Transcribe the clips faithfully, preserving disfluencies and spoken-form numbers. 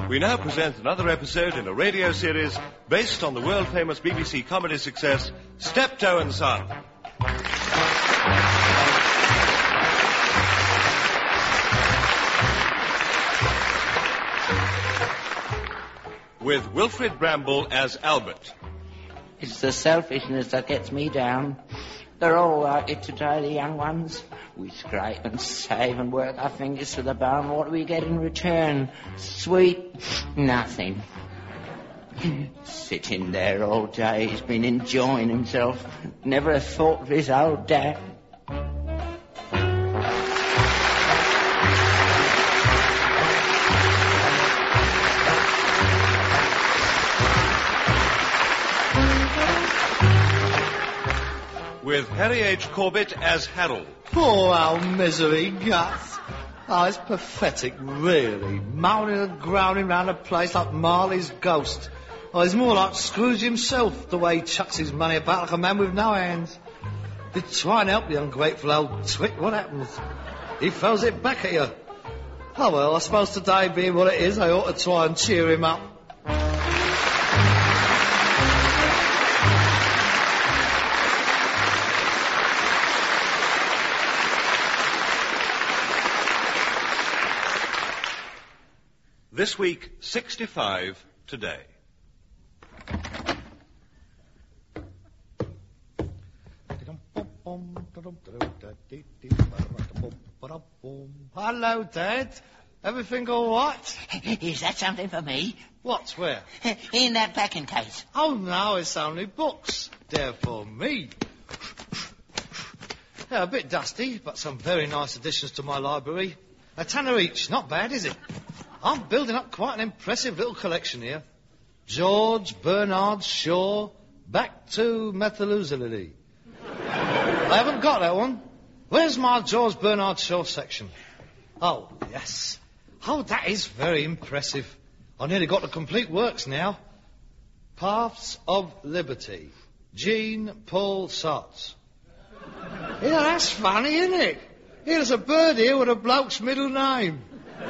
We now present another episode in a radio series based on the world-famous B B C comedy success, Steptoe and Son. With Wilfred Bramble as Albert. It's the selfishness that gets me down. They're all like it today, the young ones. We scrape and save and work our fingers to the bone. What do we get in return? Sweet nothing. Sitting there all day, he's been enjoying himself. Never a thought of his old dad. With Harry H. Corbett as Harold. Poor old misery guts. Oh, it's pathetic, really. Moaning and groaning round the place like Marley's ghost. Oh, he's more like Scrooge himself, the way he chucks his money about like a man with no hands. You try and help the ungrateful old twit, what happens? He throws it back at you. Oh, well, I suppose today being what it is, I ought to try and cheer him up. This week, sixty-five today. Hello, Dad. Everything all right? Is that something for me? What, where? In that packing case. Oh, no, it's only books. They're for me. Yeah, a bit dusty, but some very nice additions to my library. A tenner each, not bad, is it? I'm building up quite an impressive little collection here. George Bernard Shaw, Back to Methuselah. I haven't got that one. Where's my George Bernard Shaw section? Oh, yes. Oh, that is very impressive. I nearly got the complete works now. Paths of Liberty, Jean-Paul Sartre. Yeah, that's funny, isn't it? Here's a bird here with a bloke's middle name.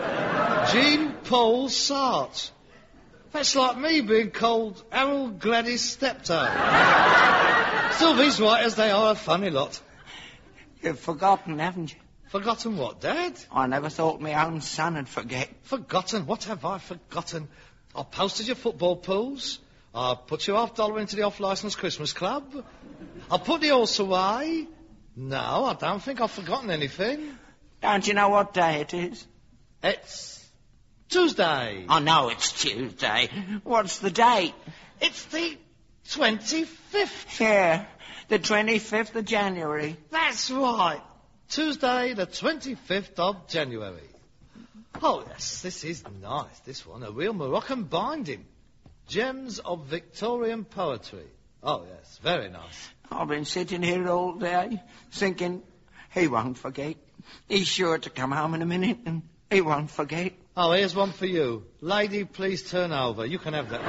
Jean-Paul Sartre. That's like me being called Harold Gladys Steptoe. Still, these writers, they are a funny lot. You've forgotten, haven't you? Forgotten what, Dad? I never thought my own son would forget. Forgotten? What have I forgotten? I posted your football pools. I put your half dollar into the off-licence Christmas club. I put the horse away. No, I don't think I've forgotten anything. Don't you know what day it is? It's Tuesday. I know it's Tuesday. What's the date? It's the twenty-fifth. Yeah, the twenty-fifth of January. That's right. Tuesday, the twenty-fifth of January. Oh, yes, this is nice, this one. A real Moroccan binding. Gems of Victorian poetry. Oh, yes, very nice. I've been sitting here all day thinking, he won't forget. He's sure to come home in a minute and he won't forget. Oh, here's one for you. Lady, please turn over. You can have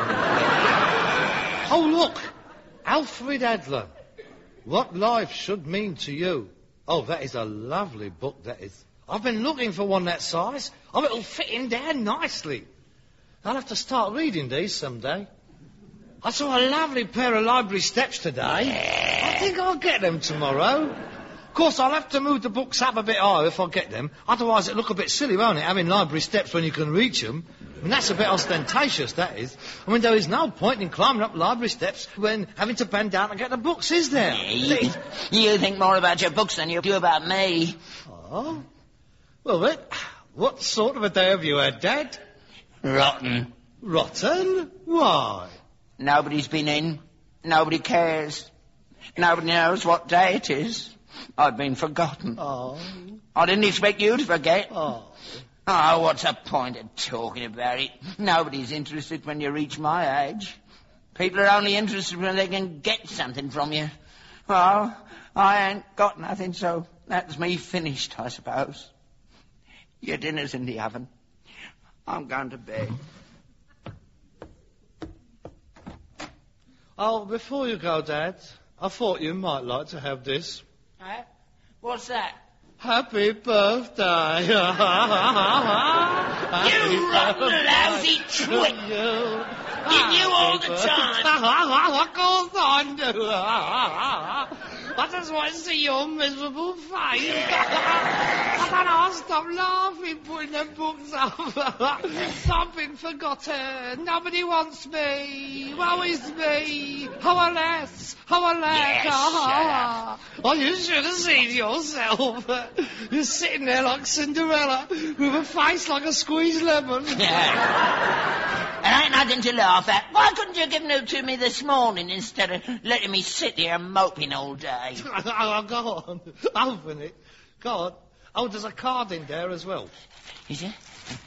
that one. Oh, look. Alfred Adler. What life should mean to you. Oh, that is a lovely book, that is. I've been looking for one that size. Oh, it'll fit in there nicely. I'll have to start reading these someday. I saw a lovely pair of library steps today. I think I'll get them tomorrow. Of course, I'll have to move the books up a bit higher if I get them. Otherwise, it'll look a bit silly, won't it, having library steps when you can reach them? I mean, that's a bit ostentatious, that is. I mean, there is no point in climbing up library steps when having to bend down to get the books, is there? Yeah, you, you think more about your books than you do about me. Oh? Well, then, what sort of a day have you had, Dad? Rotten. Rotten? Why? Nobody's been in. Nobody cares. Nobody knows what day it is. I've been forgotten. Oh. I didn't expect you to forget. Oh. Oh, what's the point of talking about it? Nobody's interested when you reach my age. People are only interested when they can get something from you. Well, I ain't got nothing, so that's me finished, I suppose. Your dinner's in the oven. I'm going to bed. Oh, before you go, Dad, I thought you might like to have this. Eh? What's that? Happy birthday. You rotten, lousy twit! You knew all the time. Of course I do. I just want to see your miserable face. I don't know, stop laughing, putting the books up. Something forgotten. Nobody wants me. Woe is me. Oh, alas. Oh, alas. Yes, oh, oh, you should have seen yourself. You're sitting there like Cinderella with a face like a squeezed lemon. Yeah. It ain't nothing to laugh at. Why couldn't you give it to me this morning instead of letting me sit here moping all day? Oh, go on. Open it. Go on. Oh, there's a card in there as well. Is there?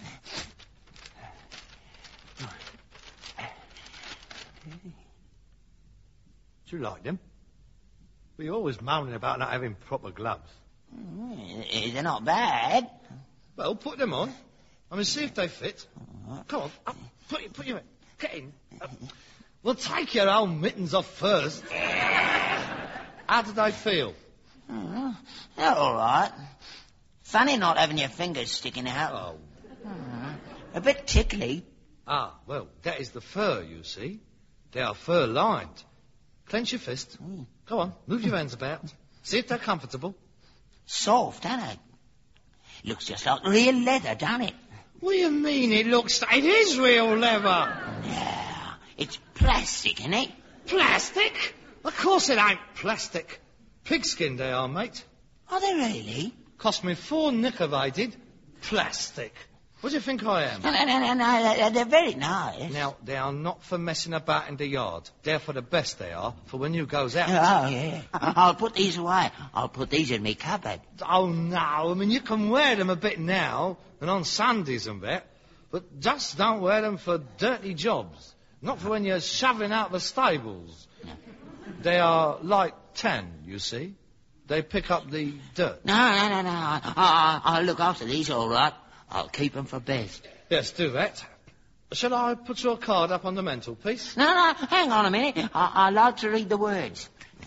Do you like them? Well, you're always moaning about not having proper gloves. Mm, they're not bad. Well, put them on. I mean, see if they fit. Come on. Up. Put, put your... Get in. Up. Well, take your own mittens off first. How do they feel? Mm, they're all right. Funny not having your fingers sticking out. Oh. Mm, a bit tickly. Ah, well, that is the fur, you see. They are fur-lined. Clench your fist. Mm. Go on, move your hands about. See if they're comfortable. Soft, ain't it? Looks just like real leather, doesn't it? What do you mean it looks... It is real leather. Yeah, it's plastic, isn't it? Plastic? Of course it ain't plastic. Pigskin they are, mate. Are they really? Cost me four knicker they did. Plastic. What do you think I am? No, no, no, no, no, they're very nice. Now, they are not for messing about in the yard. They're for the best they are, for when you goes out. Oh, yeah. I'll put these away. I'll put these in me cupboard. Oh, no. I mean, you can wear them a bit now, and on Sundays and that, but just don't wear them for dirty jobs. Not for when you're shoving out the stables. No. They are like tan, you see. They pick up the dirt. No, no, no, no. I, I, I'll look after these all right. I'll keep them for best. Yes, do that. Shall I put your card up on the mantelpiece? No, no, hang on a minute. I, I like to read the words.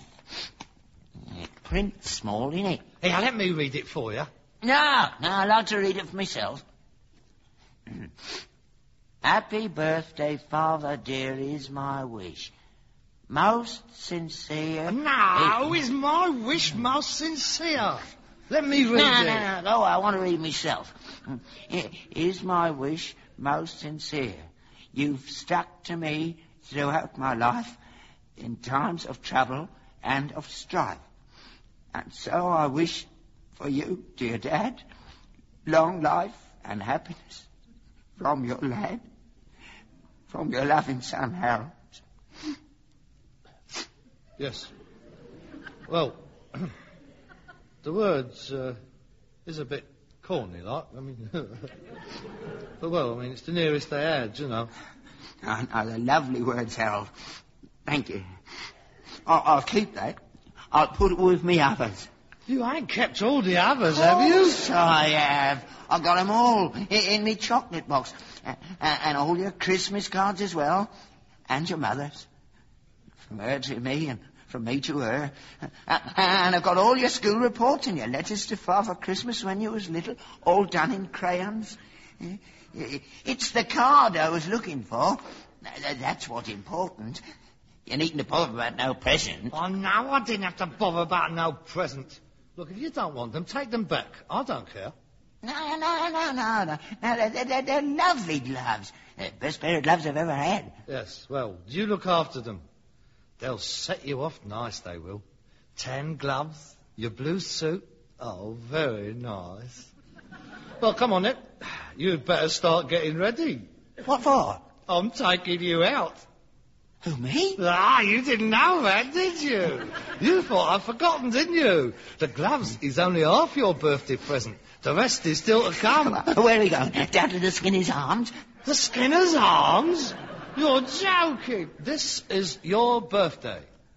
Print small, innit? Hey, let me read it for you. No, no, I like to read it for myself. Happy birthday, Father dear, is my wish. Most sincere... No, is my wish most sincere? Let me read no, it. No, no, no, I want to read myself. Is my wish most sincere? You've stuck to me throughout my life in times of trouble and of strife. And so I wish for you, dear Dad, long life and happiness from your lad, from your loving son, Harold. Yes. Well... The words uh, is a bit corny, like. I mean, but well, I mean, it's the nearest they had, you know. Oh, no, they're lovely words, Harold. Thank you. I'll, I'll keep that. I'll put it with me others. You ain't kept all the others, have you? Yes, I have. I've got them all in, in me chocolate box. Uh, and all your Christmas cards as well. And your mother's. From her to me and... from me to her. Uh, and I've got all your school reports and your letters to Father Christmas when you was little, all done in crayons. Uh, it's the card I was looking for. That's what's important. You needn't to bother about no present. Oh, no, I didn't have to bother about no present. Look, if you don't want them, take them back. I don't care. No, no, no, no, no. no they're, they're, they're lovely gloves. Uh, best pair of gloves I've ever had. Yes, well, you look after them. They'll set you off nice, they will. Tan gloves, your blue suit. Oh, very nice. Well, come on, then. You'd better start getting ready. What for? I'm taking you out. Who, me? Ah, you didn't know that, did you? You thought I'd forgotten, didn't you? The gloves is only half your birthday present. The rest is still to come. Where are we going? Down to the Skinner's Arms? The Skinner's Arms? You're joking. This is your birthday.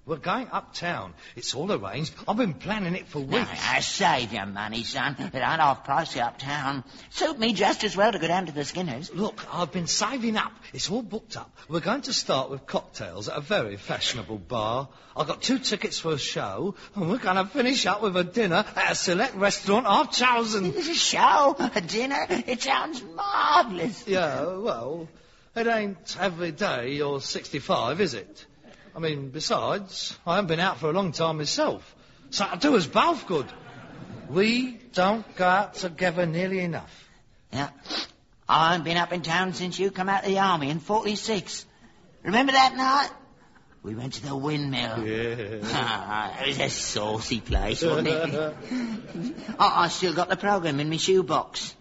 We're going uptown. It's all arranged. I've been planning it for No, weeks. I save your money, son. It ain't off pricey uptown. Suit me just as well to go down to the Skinners. Look, I've been saving up. It's all booked up. We're going to start with cocktails at a very fashionable bar. I've got two tickets for a show, and we're going to finish up with a dinner at a select restaurant I've chosen. A show? A dinner? It sounds marvellous. Yeah, well, it ain't every day you're sixty-five, is it? I mean, besides, I haven't been out for a long time myself, so it'll do us both good. We don't go out together nearly enough. Yeah. I haven't been up in town since you come out of the army in forty-six. Remember that night? We went to the windmill. Yeah. Ah, it was a saucy place, wasn't it? I, I still got the programme in my shoebox.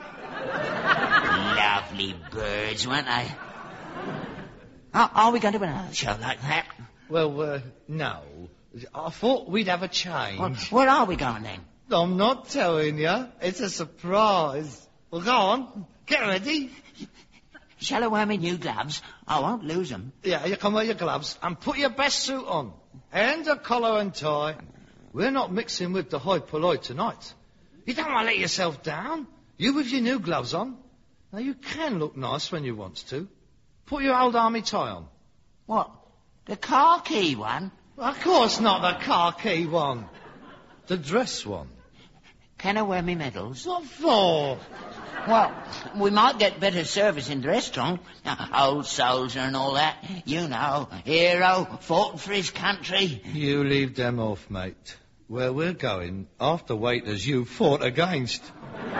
Lovely birds, weren't they? Oh, are we going to do another show like that? Well, uh, no. I thought we'd have a change. Well, where are we going then? I'm not telling you. It's a surprise. Well, go on. Get ready. Shall I wear my new gloves? I won't lose them. Yeah, you can wear your gloves and put your best suit on. And a collar and tie. We're not mixing with the high polloi tonight. You don't want to let yourself down. You with your new gloves on. Now, you can look nice when you want to. Put your old army tie on. What? The khaki one? Of course not the khaki one. The dress one. Can I wear my medals? What for? Well, we might get better service in the restaurant. Now, old soldier and all that. You know, hero, fought for his country. You leave them off, mate. Where we're going, half the waiters you fought against. Go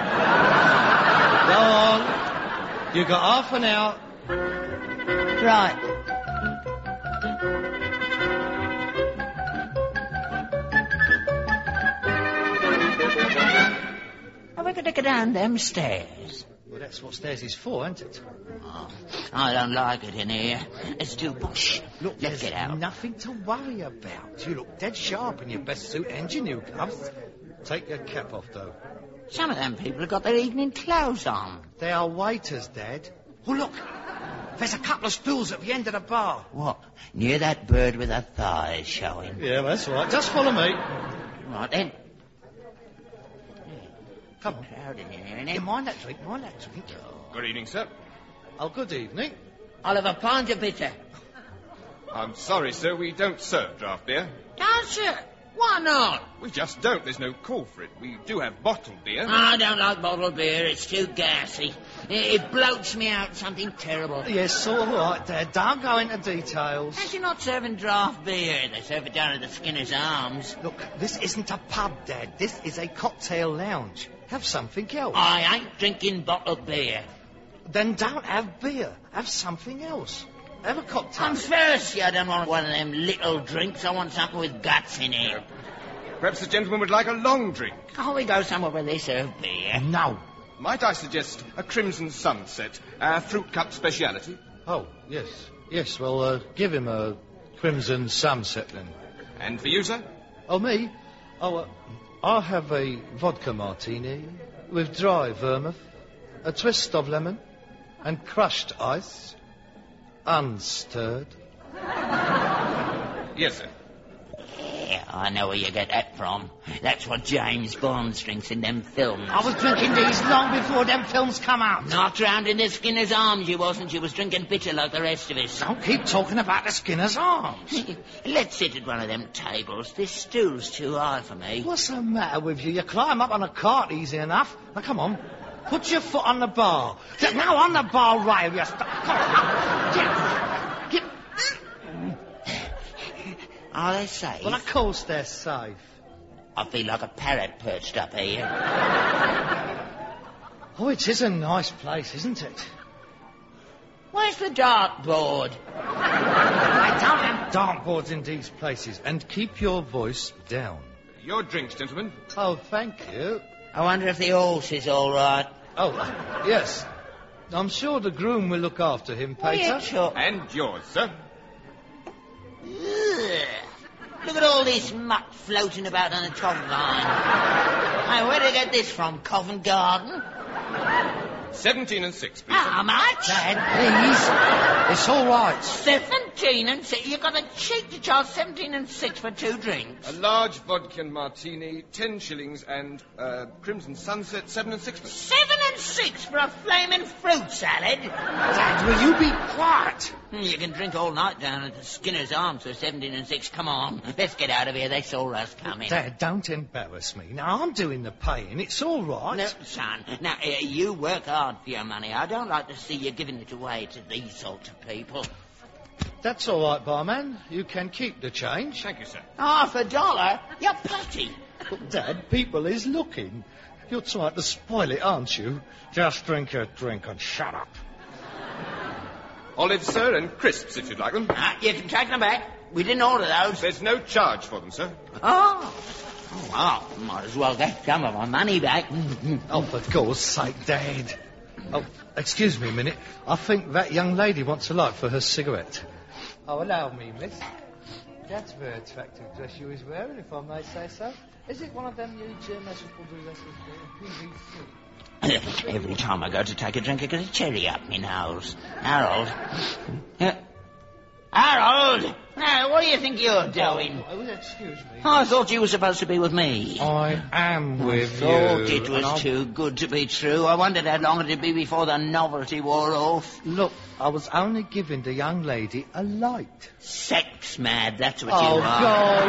on. You got half an hour. Right. Are we going to go down them stairs? Well, that's what stairs is for, isn't it? Oh, I don't like it in here. It's too posh. Look, let's there's get out. Nothing to worry about. You look dead sharp in your best suit and your new gloves. Take your cap off, though. Some of them people have got their evening clothes on. They are waiters, Dad. Oh, look. There's a couple of stools at the end of the bar. What? Near that bird with her thighs showing. Yeah, that's right. Just follow me. Right then. Come on. Crowd in here, isn't Yeah, it? mind that drink, mind that drink. Good evening, sir. Oh, good evening. I'll have a pint of bitter. I'm sorry, sir, we don't serve draft beer. Don't you? Why not? We just don't. There's no call for it. We do have bottled beer. I don't like bottled beer. It's too gassy. It, it bloats me out something terrible. Yes, all right, Dad. Don't go into details. As you're not serving draft beer. They serve it down at the Skinner's Arms. Look, this isn't a pub, Dad. This is a cocktail lounge. Have something else. I ain't drinking bottled beer. Then don't have beer. Have something else. Have a cocktail. I'm thirsty. I don't want one of them little drinks. I want something with guts in it. Perhaps the gentleman would like a long drink. Can't we go somewhere where they serve beer? No. Might I suggest a Crimson Sunset, a fruit cup speciality? Oh, yes. Yes, well, uh, give him a Crimson Sunset then. And for you, sir? Oh, me? Oh, uh, I'll have a vodka martini with dry vermouth, a twist of lemon, and crushed ice, unstirred. Yes, sir. Yeah, I know where you get that from. That's what James Bond drinks in them films. I was drinking these long before them films come out. Not round in the Skinner's Arms you wasn't. You was drinking bitter like the rest of us. Don't keep talking about the Skinner's Arms. Let's sit at one of them tables. This stool's too high for me. What's the matter with you? You climb up on a cart easy enough. Now, come on. Put your foot on the bar. Get now on the bar rail, you st- Come on. Get, get. Are they safe? Well, of course they're safe. I feel like a parrot perched up here. Oh, it is a nice place, isn't it? Where's the dartboard? I don't have dartboards in these places. And keep your voice down. Your drinks, gentlemen. Oh, thank you. I wonder if the horse is all right. Oh, uh, yes. I'm sure the groom will look after him, Oh, Pater. yeah, sure. And yours, sir. Ugh. Look at all this muck floating about on the top line. Hey, where'd they get this from? Covent Garden? Seventeen and six, please. How much? Dad, please. It's all right. Seven Seventeen and six? You got the cheek to charge seventeen and six for two drinks. A large vodka and martini, ten shillings, and uh, Crimson Sunset, seven and sixpence. Seven and six for a flaming fruit salad? Dad, will you be quiet? You can drink all night down at the Skinner's Arms for seventeen and six. Come on, let's get out of here. They saw us coming. Dad, don't embarrass me. Now, I'm doing the paying. It's all right. No, son. Now, uh, you work hard for your money. I don't like to see you giving it away to these sorts of people. That's all right, barman. You can keep the change. Thank you, sir. Half a dollar? You're putty. But, Dad, people is looking. You're trying to spoil it, aren't you? Just drink your drink and shut up. Olives, sir, and crisps, if you'd like them. Uh, you can take them back. We didn't order those. There's no charge for them, sir. Oh. Oh, well, might as well get some of my money back. Oh, for God's sake, Dad. Oh, excuse me a minute. I think that young lady wants a light for her cigarette. Oh, allow me, miss. That's a very attractive dress you is wearing, if I may say so. Is it one of them new geometrical dresses P V C? Every time I go to take a drink, I get a cherry up my nose. Harold. Uh, Harold! Now, what do you think you're doing? Oh, excuse me. I thought you were supposed to be with me. I am with I you. thought it was and too good to be true. I wondered how long it'd be before the novelty wore off. Look, I was only giving the young lady a light. Sex mad, that's what Oh, you are.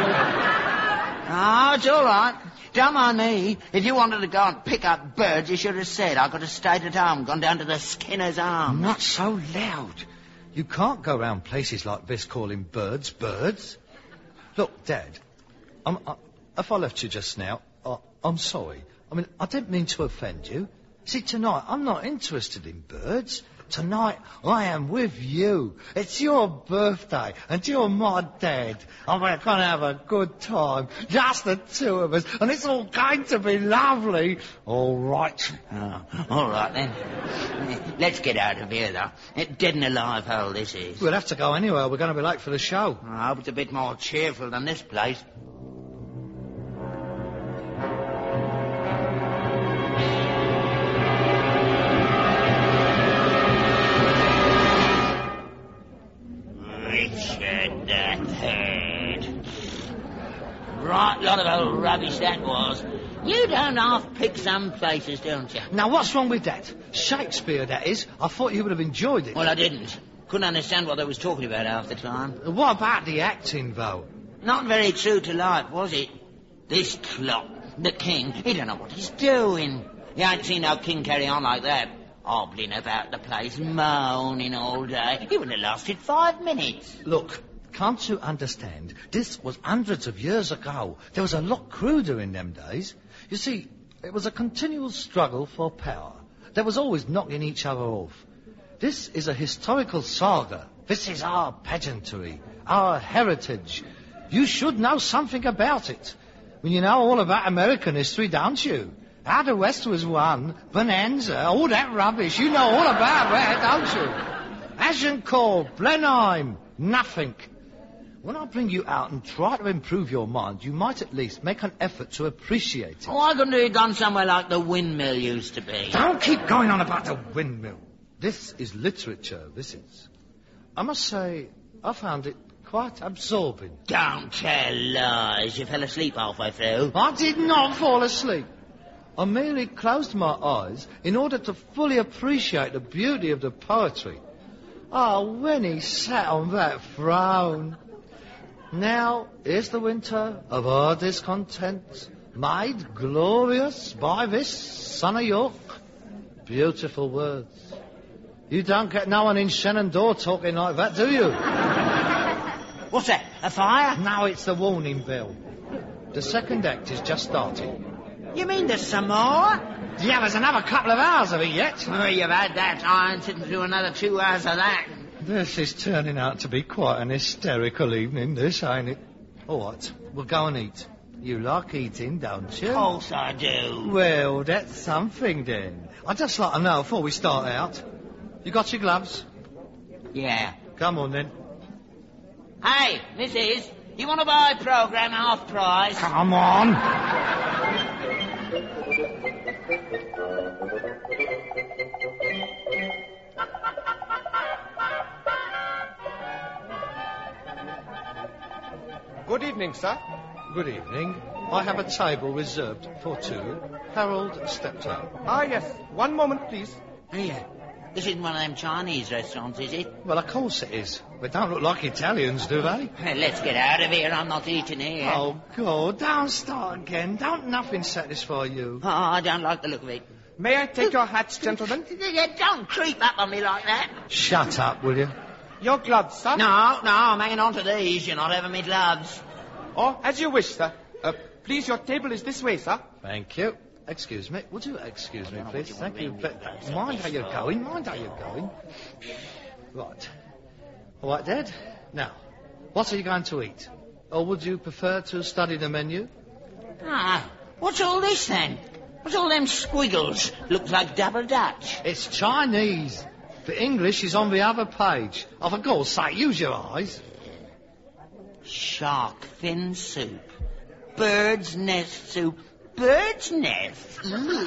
God. Oh, it's all right. Don't mind me. If you wanted to go and pick up birds, you should have said I could have stayed at home, gone down to the Skinner's Arms. Not so loud. You can't go round places like this calling birds birds. Look, Dad, I'm, I, if I left you just now, I, I'm sorry. I mean, I didn't mean to offend you. See, tonight, I'm not interested in birds. Tonight, I am with you. It's your birthday, and you're my dad. And we're going to have a good time, just the two of us, and it's all going to be lovely. All right. Oh, all right, then. Let's get out of here, though. Dead and alive hole this is. We'll have to go anywhere. We're going to be late for the show. I hope it's a bit more cheerful than this place. Richard the Third. Right lot of old rubbish that was. You don't half pick some places, don't you? Now, what's wrong with that? Shakespeare, that is. I thought you would have enjoyed it. Well, I didn't. Couldn't understand what they was talking about half the time. What about the acting, though? Not very true to life, was it? This clock, the king, he don't know what he's doing. You ain't seen no king carry on like that. Hobbling about the place, moaning all day. He wouldn't have lasted five minutes. Look, can't you understand? This was hundreds of years ago. There was a lot cruder in them days. You see, it was a continual struggle for power. There was always knocking each other off. This is a historical saga. This is our pageantry, our heritage. You should know something about it. When you know all about American history, don't you? How the West was won, Bonanza, all that rubbish. You know all about that, don't you? Agincourt, Blenheim, nothing. When I bring you out and try to improve your mind, you might at least make an effort to appreciate it. Why couldn't it have gone somewhere like the windmill used to be? Don't keep going on about the windmill. This is literature, this is. I must say, I found it quite absorbing. Don't tell lies. You fell asleep halfway through. I did not fall asleep. I merely closed my eyes in order to fully appreciate the beauty of the poetry. Oh, when he sat on that throne. Now, here's the winter of our discontent, made glorious by this son of York. Beautiful words. You don't get no one in Shenandoah talking like that, do you? What's that, a fire? No, it's the warning bell. The second act is just starting. You mean there's some more? Yeah, there's another couple of hours of it yet. Oh, you've had that. I ain't sitting through another two hours of that. This is turning out to be quite an hysterical evening, this, ain't it? All right, we'll go and eat. You like eating, don't you? Of course I do. Well, that's something, then. I'd just like to know before we start out. You got your gloves? Yeah. Come on, then. Hey, missus, you want to buy a programme half price? Come on. evening, sir. Good evening. I have a table reserved for two. Harold Steptoe. Ah, yes. One moment, please. Here. This isn't one of them Chinese restaurants, is it? Well, of course it is. They don't look like Italians, do they? Well, let's get out of here. I'm not eating here. Oh, God, don't start again. Don't nothing satisfy you. Oh, I don't like the look of it. May I take your hats, gentlemen? Don't creep up on me like that. Shut up, will you? Your gloves, sir? No, no, I'm hanging on to these. You're not having me gloves. Oh, as you wish, sir. Uh, please, your table is this way, sir. Thank you. Excuse me. Would you excuse me, know please? what you Thank want you. me But, to do. mind how you're going. Mind how you're going. Right. All right, Dad. Now, what are you going to eat? Or would you prefer to study the menu? Ah, what's all this then? What's all them squiggles? Looks like double Dutch. It's Chinese. The English is on the other page. Oh, for God's sake, use your eyes. Shark fin soup. Bird's nest soup. Bird's nest? Mm.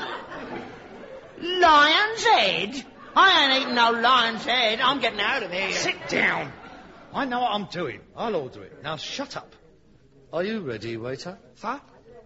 Lion's head? I ain't eating no lion's head. I'm getting out of here. Sit down. I know what I'm doing. I'll order it. Now shut up. Are you ready, waiter? Sir?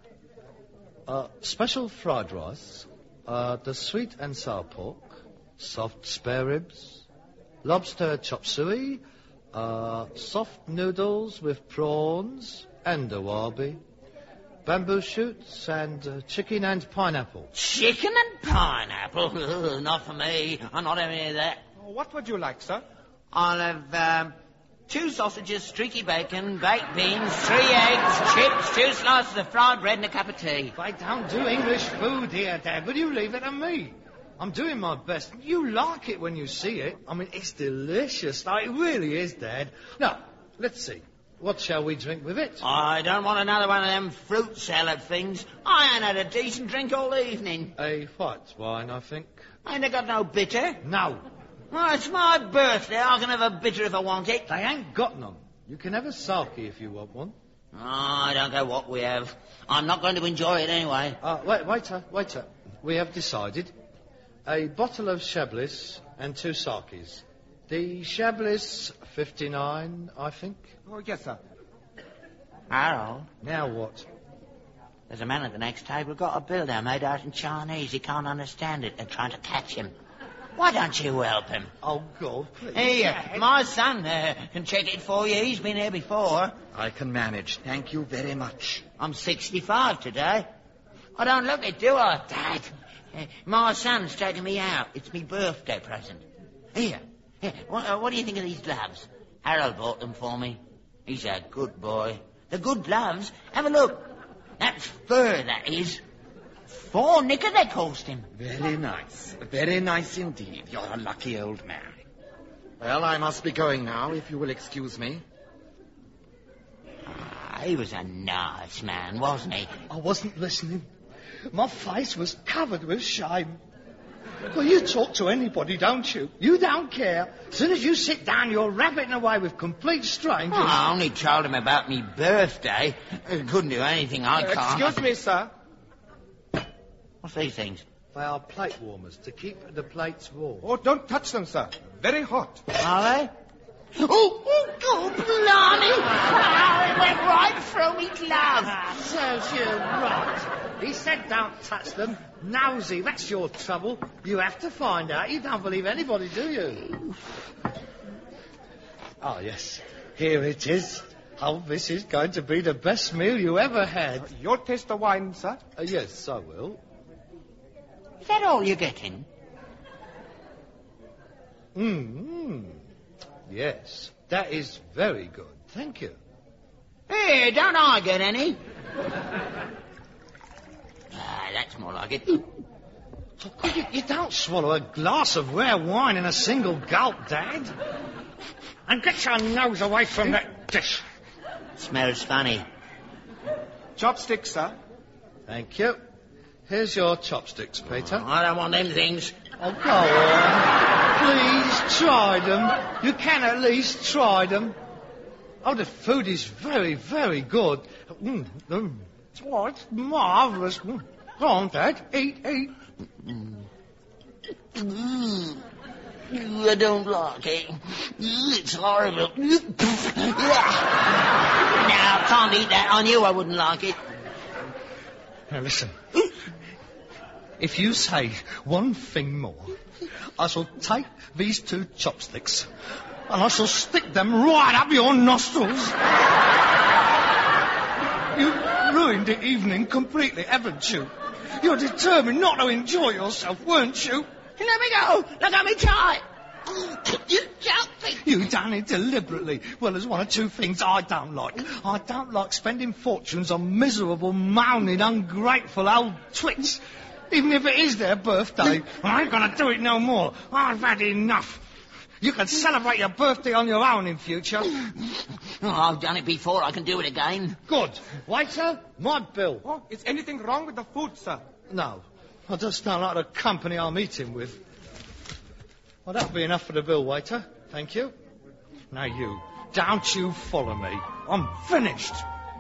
Uh, special fried rice, uh, the sweet and sour pork, soft spare ribs, lobster chop suey, uh, soft noodles with prawns and a wabi, bamboo shoots and uh, chicken and pineapple. Chicken and pineapple? Ugh, not for me. I'm not having any of that. What would you like, sir? I'll have um, two sausages, streaky bacon, baked beans, three eggs, chips, two slices of fried bread and a cup of tea. I don't do English food here, Dad. Will you leave it to me? I'm doing my best. You like it when you see it. I mean, it's delicious. Like, it really is, Dad. Now, let's see. What shall we drink with it? I don't want another one of them fruit salad things. I ain't had a decent drink all evening. A white wine, I think. Ain't I got no bitter? No, Well, it's my birthday. I can have a bitter if I want it. they ain't got none. You can have a sake if you want one. Oh, I don't care what we have. I'm not going to enjoy it anyway. Uh, wait, waiter, waiter. We have decided. A bottle of Chablis and two sakes. The Chablis, fifty-nine, I think. Oh, yes, sir. Harold, Now what? there's a man at the next table got a bill there made out in Chinese. He can't understand it. They're trying to catch him. Why don't you help him? Oh, God, please. Here, my son uh, can check it for you. He's been here before. I can manage. Thank you very much. I'm sixty-five today. I don't look it, do I, Dad? Uh, my son's taking me out. It's me birthday present. Here, here. What, uh, what do you think of these gloves? Harold bought them for me. He's a good boy. The good gloves. Have a look. That's fur, that is. Four knicker they cost him. Very nice. Very nice indeed. You're a lucky old man. Well, I must be going now, if you will excuse me. Ah, he was a nice man, wasn't he? I wasn't listening. My face was covered with shame. Well, you talk to anybody, don't you? You don't care. As soon as you sit down, you're rabbiting away with complete strangers. Oh, I only told him about me birthday. He couldn't do anything I Uh, can't. excuse me, sir. What's these things? They are plate warmers to keep the plates warm. Oh, don't touch them, sir. Very hot. Are they? Oh, oh, oh, blimey! Oh, it went right through me glove. Serves you right. He said don't touch them. Nosy, that's your trouble. You have to find out. You don't believe anybody, do you? Oh, yes. Here it is. Oh, this is going to be the best meal you ever had. You'll taste the wine, sir. Uh, yes, I will. Is that all you're getting? Mm-hmm. Yes, that is very good. Thank you. Hey, don't I get any? Ah, that's more like it. Oh, you, you don't swallow a glass of rare wine in a single gulp, Dad. And get your nose away from that dish. Smells funny. Chopsticks, sir. Thank you. Here's your chopsticks, Peter. I don't want them things. Oh, go on. Please try them. You can at least try them. Oh, the food is very, very good. Mm, mm. Oh, it's marvellous. Mm. Go on, Dad. Eat, eat. Mm. I don't like it. It's horrible. No, I can't eat that. I knew I wouldn't like it. Now listen. If you say one thing more, I shall take these two chopsticks and I shall stick them right up your nostrils. You ruined the evening completely, haven't you? You're determined not to enjoy yourself, weren't you? Let me go. Look at me tie. You jumping. You done it deliberately. Well, there's one or two things I don't like. I don't like spending fortunes on miserable, moaning, ungrateful old twits. Even if it is their birthday, I ain't gonna do it no more. I've had enough. You can celebrate your birthday on your own in future. Oh, I've done it before. I can do it again. Good. Waiter, my bill. Oh, is anything wrong with the food, sir? No. I just don't like the company I'm eating with. Well, that'll be enough for the bill, waiter. Thank you. Now you, don't you follow me. I'm finished.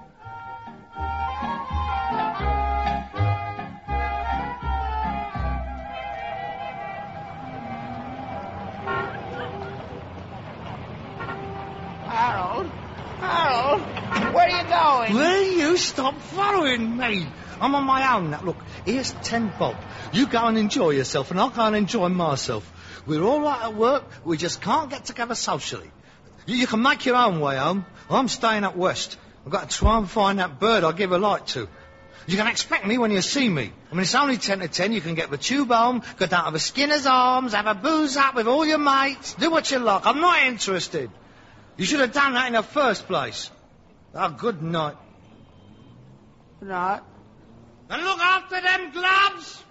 Harold? Harold? Where are you going? Will you stop following me? I'm on my own now. Look, here's ten bob. You go and enjoy yourself, and I'll go and enjoy myself. We're all right at work. We just can't get together socially. You, you can make your own way home. I'm staying up west. I've got to try and find that bird I give a light to. You can expect me when you see me. I mean, it's only ten to ten. You can get the tube home, go down to the Skinner's Arms, have a booze up with all your mates. Do what you like. I'm not interested. You should have done that in the first place. Oh, good night. Good night. And look after them gloves!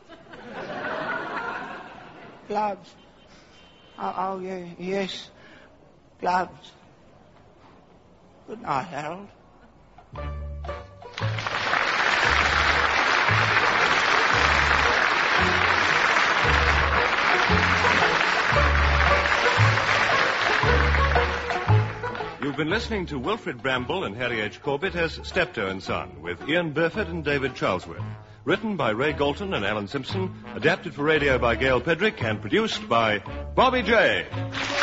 Gloves. Oh, oh, yeah, yes. Gloves. Good night, Harold. You've been listening to Wilfred Bramble and Harry H. Corbett as Steptoe and Son, with Ian Burford and David Charlesworth. Written by Ray Galton and Alan Simpson, adapted for radio by Gail Pedrick, and produced by Bobby J.